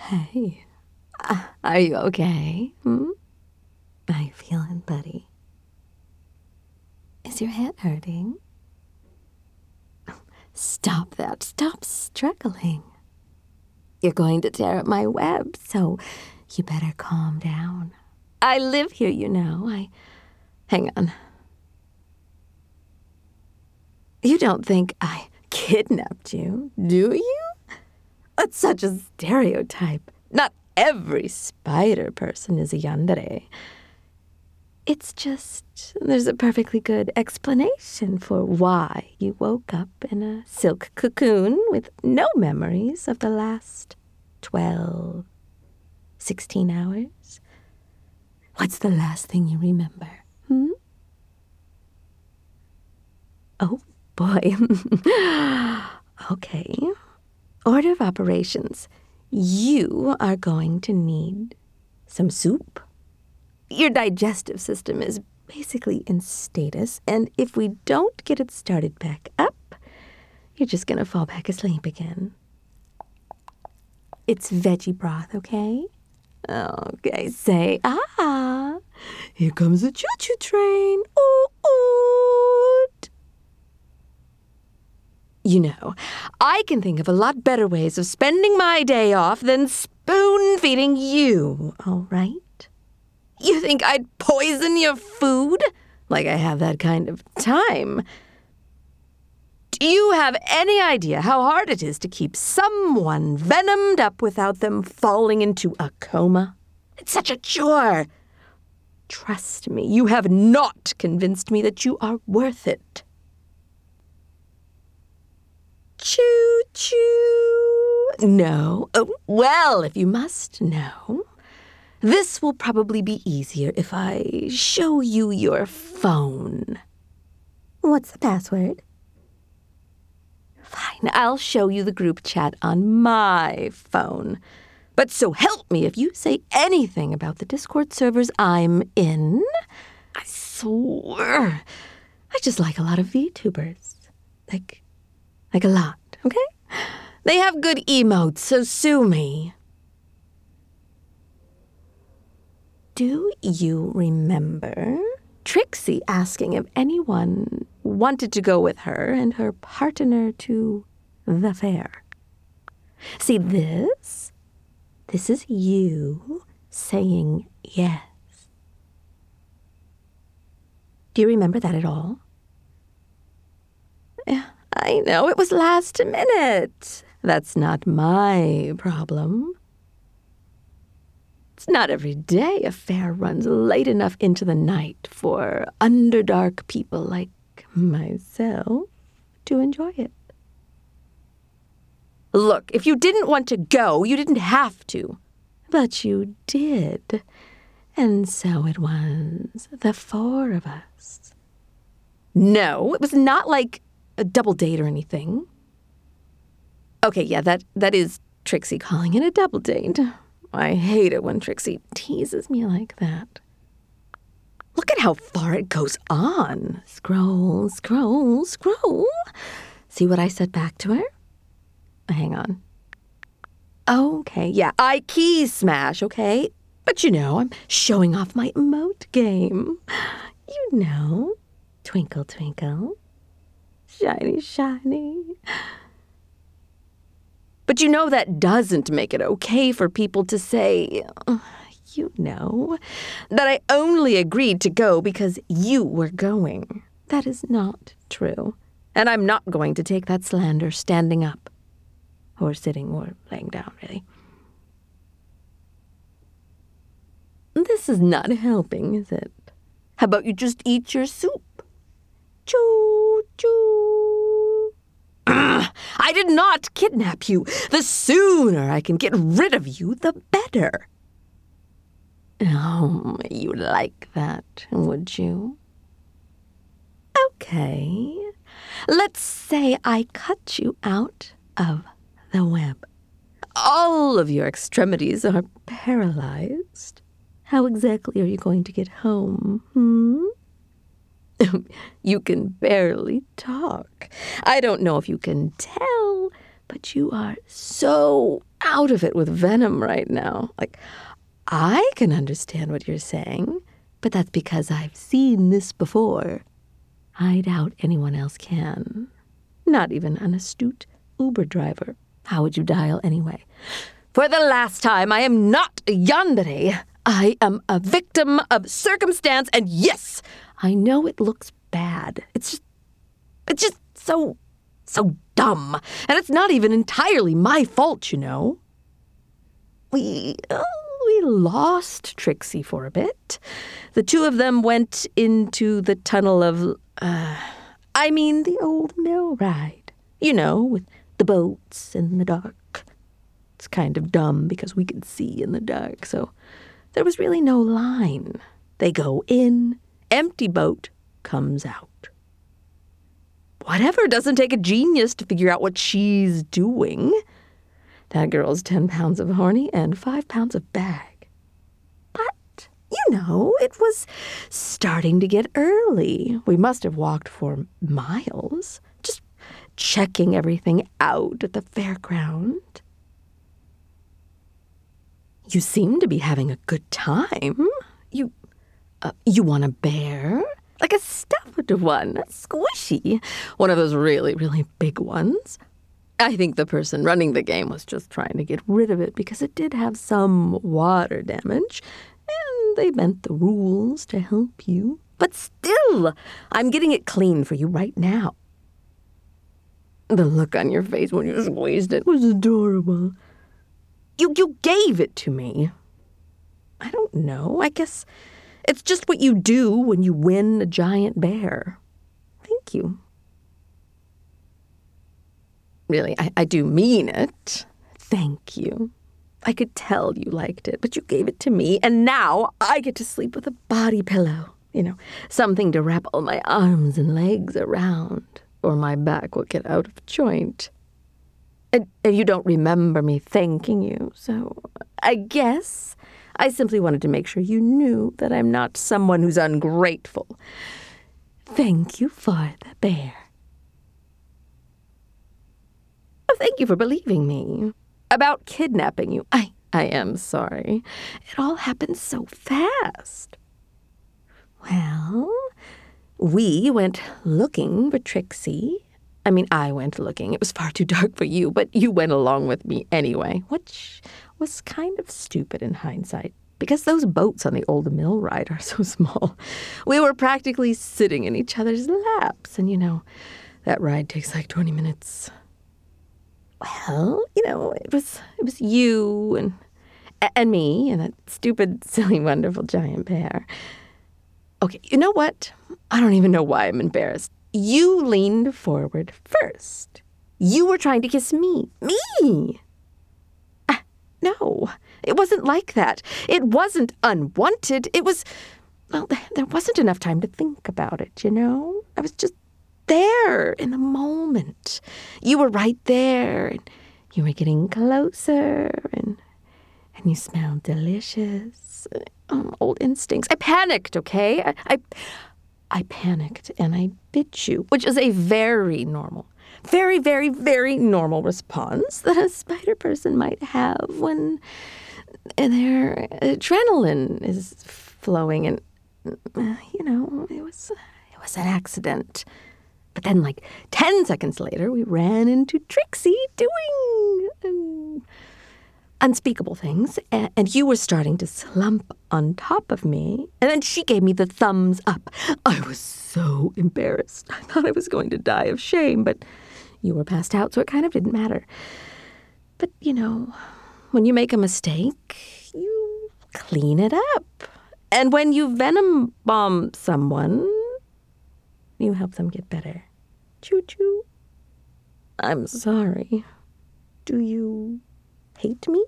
Hey, are you okay? How you feeling, buddy? Is your head hurting? Stop that. Stop struggling. You're going to tear up my web, so you better calm down. I live here, you know. Hang on. You don't think I kidnapped you, do you? That's such a stereotype. Not every spider person is a yandere. It's just there's a perfectly good explanation for why you woke up in a silk cocoon with no memories of the last 12, 16 hours. What's the last thing you remember? Oh, boy. Okay. Order of operations. You are going to need some soup. Your digestive system is basically in status, and if we don't get it started back up, you're just going to fall back asleep again. It's veggie broth, okay? Okay, say, here comes the choo-choo train. Oot. You know, I can think of a lot better ways of spending my day off than spoon-feeding you, all right? You think I'd poison your food? Like I have that kind of time. Do you have any idea how hard it is to keep someone venomed up without them falling into a coma? It's such a chore. Trust me, you have not convinced me that you are worth it. Choo-choo. No. Oh, well, if you must know, this will probably be easier if I show you your phone. What's the password? Fine, I'll show you the group chat on my phone. But so help me if you say anything about the Discord servers I'm in. I swear, I just like a lot of VTubers. Like a lot, okay? They have good emotes, so sue me. Do you remember Trixie asking if anyone wanted to go with her and her partner to the fair? See, this is you saying yes. Do you remember that at all? Yeah, I know, it was last minute. That's not my problem. It's not every day a fair runs late enough into the night for underdark people like myself to enjoy it. Look, if you didn't want to go, you didn't have to. But you did. And so it was the four of us. No, it was not like a double date or anything. Okay, yeah, that is Trixie calling it a double date. I hate it when Trixie teases me like that. Look at how far it goes on. Scroll, scroll, scroll. See what I said back to her? Hang on. Okay, yeah, I key smash, okay? But you know, I'm showing off my emote game. You know, twinkle, twinkle, shiny, shiny. But you know that doesn't make it okay for people to say, you know, that I only agreed to go because you were going. That is not true. And I'm not going to take that slander standing up. Or sitting or laying down, really. This is not helping, is it? How about you just eat your soup? Choo, choo. I did not kidnap you. The sooner I can get rid of you, the better. Oh, you'd like that, would you? Okay. Let's say I cut you out of the web. All of your extremities are paralyzed. How exactly are you going to get home? You can barely talk. I don't know if you can tell, But you are so out of it with venom right now. Like, I can understand what you're saying, but that's because I've seen this before. I doubt anyone else can. Not even an astute Uber driver. How would you dial anyway? For the last time, I am not Yandere. I am a victim of circumstance, and yes, I know it looks bad. It's just so dumb. And it's not even entirely my fault, you know. We lost Trixie for a bit. The two of them went into the tunnel of, the old mill ride. You know, with the boats in the dark. It's kind of dumb because we can see in the dark, so there was really no line. They go in, empty boat, comes out. Whatever, doesn't take a genius to figure out what she's doing. That girl's 10 pounds of horny and 5 pounds of bag. But, it was starting to get early. We must have walked for miles, just checking everything out at the fairground. You seem to be having a good time. You want a bear? Like a stuffed one, squishy. One of those really, really big ones. I think the person running the game was just trying to get rid of it because it did have some water damage, and they bent the rules to help you. But still, I'm getting it clean for you right now. The look on your face when you squeezed it was adorable. You gave it to me. I don't know. I guess it's just what you do when you win a giant bear. Thank you. Really, I do mean it. Thank you. I could tell you liked it, but you gave it to me, and now I get to sleep with a body pillow. Something to wrap all my arms and legs around, or my back will get out of joint. And you don't remember me thanking you, so I guess I simply wanted to make sure you knew that I'm not someone who's ungrateful. Thank you for the bear. Oh, thank you for believing me. About kidnapping you. I am sorry. It all happened so fast. Well, we went looking for Trixie. I went looking. It was far too dark for you, but you went along with me anyway, which was kind of stupid in hindsight, because those boats on the old mill ride are so small. We were practically sitting in each other's laps, and that ride takes like 20 minutes. Well, it was you and me and that stupid, silly, wonderful giant bear. Okay, you know what? I don't even know why I'm embarrassed. You leaned forward first. You were trying to kiss me. Me! No, it wasn't like that. It wasn't unwanted. It was, there wasn't enough time to think about it, I was just there in the moment. You were right there, and you were getting closer, and you smelled delicious. Old instincts. I panicked, okay? I panicked, and I bit you, which is a very normal, very, very, very normal response that a spider person might have when their adrenaline is flowing, and, it was an accident. But then, like 10 seconds later, we ran into Trixie doing unspeakable things, and you were starting to slump on top of me, and then she gave me the thumbs up. I was so embarrassed. I thought I was going to die of shame, but you were passed out, so it kind of didn't matter. But, when you make a mistake, you clean it up. And when you venom bomb someone, you help them get better. Choo-choo. I'm sorry. Do you hate me?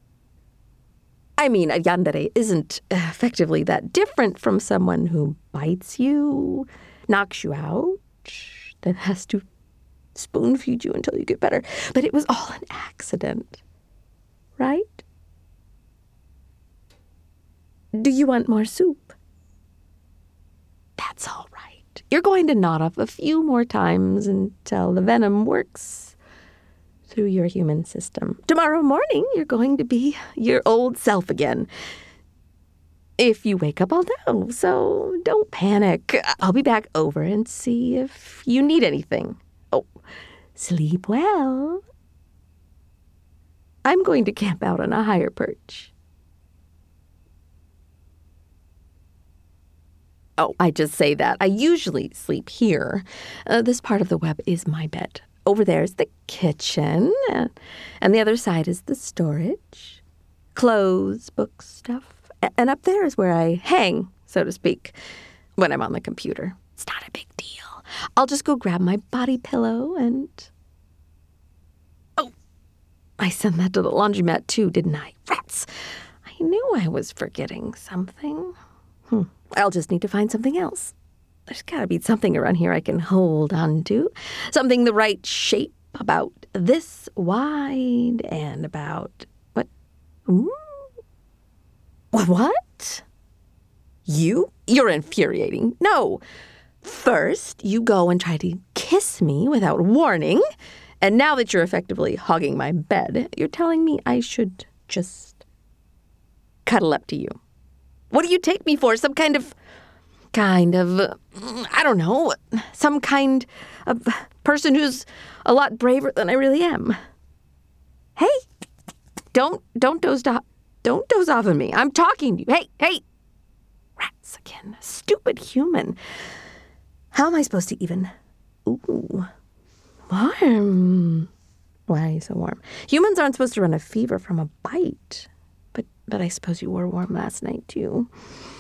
A yandere isn't effectively that different from someone who bites you, knocks you out, then has to spoon feed you until you get better. But it was all an accident, right? Do you want more soup? That's all right. You're going to nod off a few more times until the venom works through your human system. Tomorrow morning, you're going to be your old self again. If you wake up, I'll know, so don't panic. I'll be back over and see if you need anything. Oh, sleep well. I'm going to camp out on a higher perch. Oh, I just say that. I usually sleep here. This part of the web is my bed. Over there is the kitchen, and the other side is the storage. Clothes, books, stuff. And up there is where I hang, so to speak, when I'm on the computer. It's not a big deal. I'll just go grab my body pillow and... Oh, I sent that to the laundromat too, didn't I? Rats! I knew I was forgetting something. I'll just need to find something else. There's got to be something around here I can hold on to. Something the right shape, about this wide, and about... What? Ooh. What? You're infuriating. No. First, you go and try to kiss me without warning. And now that you're effectively hogging my bed, you're telling me I should just cuddle up to you. What do you take me for? Some kind of, I don't know, some kind of person who's a lot braver than I really am. Hey, don't doze off. Don't doze off on me. I'm talking to you. Hey. Rats again. Stupid human. How am I supposed to even... Ooh. Warm. Why are you so warm? Humans aren't supposed to run a fever from a bite. But I suppose you were warm last night, too.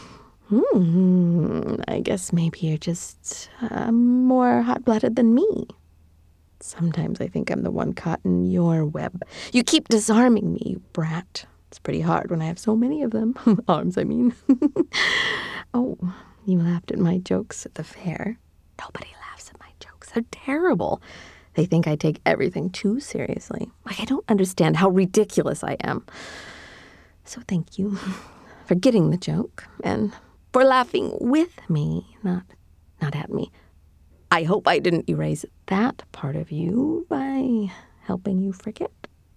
I guess maybe you're just more hot-blooded than me. Sometimes I think I'm the one caught in your web. You keep disarming me, you brat. It's pretty hard when I have so many of them. Arms, I mean. Oh, you laughed at my jokes at the fair. Nobody laughs at my jokes. They're terrible. They think I take everything too seriously. Like I don't understand how ridiculous I am. So thank you for getting the joke and for laughing with me, not at me. I hope I didn't erase that part of you by helping you forget.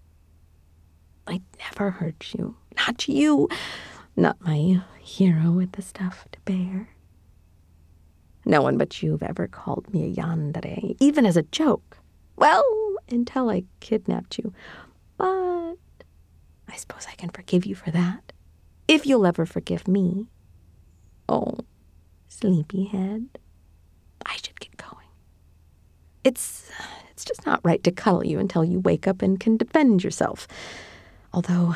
I never hurt you. Not you. Not my hero with the stuff to bear. No one but you've ever called me a yandere, even as a joke. Well, until I kidnapped you. But I suppose I can forgive you for that. If you'll ever forgive me. Oh, sleepyhead. I should get going. It's just not right to cuddle you until you wake up and can defend yourself. Although,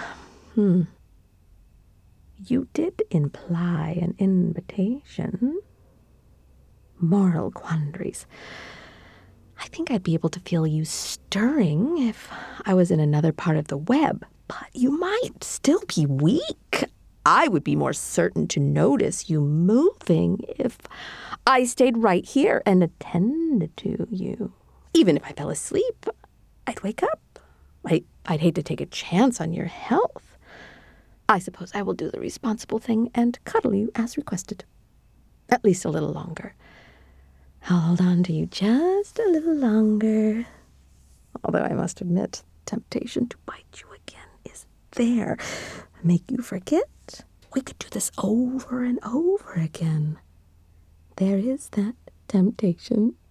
you did imply an invitation. Moral quandaries. I think I'd be able to feel you stirring if I was in another part of the web, but you might still be weak. I would be more certain to notice you moving if I stayed right here and attended to you. Even if I fell asleep, I'd wake up. I'd hate to take a chance on your health. I suppose I will do the responsible thing and cuddle you as requested. At least a little longer. I'll hold on to you just a little longer. Although I must admit, temptation to bite you again is there. Make you forget. We could do this over and over again. There is that temptation.